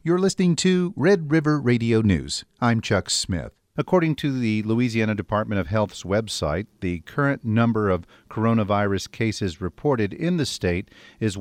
You're listening to Red River Radio News. I'm Chuck Smith. According to the Louisiana Department of Health's website, the current number of coronavirus cases reported in the state is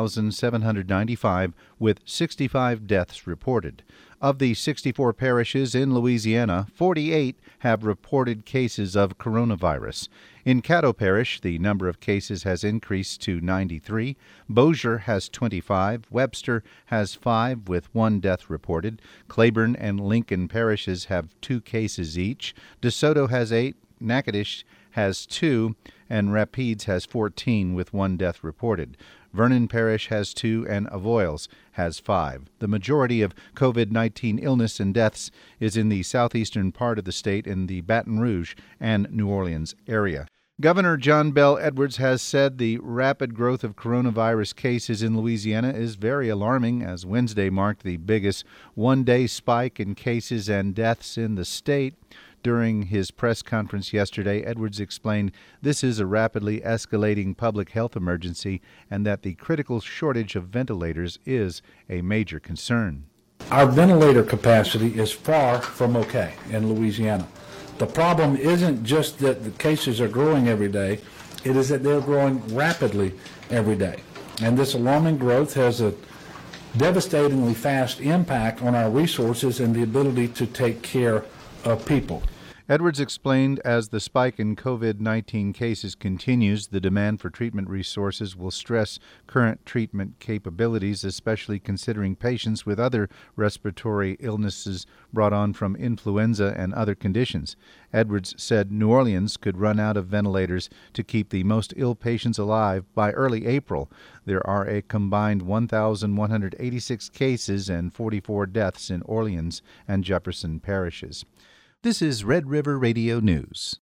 1,795, with 65 deaths reported. Of the 64 parishes in Louisiana, 48 have reported cases of coronavirus. In Caddo Parish, the number of cases has increased to 93. Bossier has 25. Webster has 5, with 1 death reported. Claiborne and Lincoln parishes have 2 cases each. DeSoto has 8. Natchitoches has 2, and Rapides has 14, with 1 death reported. Vernon Parish has 2, and Avoyelles has 5. The majority of COVID-19 illness and deaths is in the southeastern part of the state in the Baton Rouge and New Orleans area. Governor John Bel Edwards has said the rapid growth of coronavirus cases in Louisiana is very alarming, as Wednesday marked the biggest one-day spike in cases and deaths in the state. During his press conference yesterday, Edwards explained this is a rapidly escalating public health emergency and that the critical shortage of ventilators is a major concern. Our ventilator capacity is far from okay in Louisiana. The problem isn't just that the cases are growing every day, it is that they're growing rapidly every day. And this alarming growth has a devastatingly fast impact on our resources and the ability to take care of people. Edwards explained as the spike in COVID-19 cases continues, the demand for treatment resources will stress current treatment capabilities, especially considering patients with other respiratory illnesses brought on from influenza and other conditions. Edwards said New Orleans could run out of ventilators to keep the most ill patients alive by early April. There are a combined 1,186 cases and 44 deaths in Orleans and Jefferson parishes. This is Red River Radio News.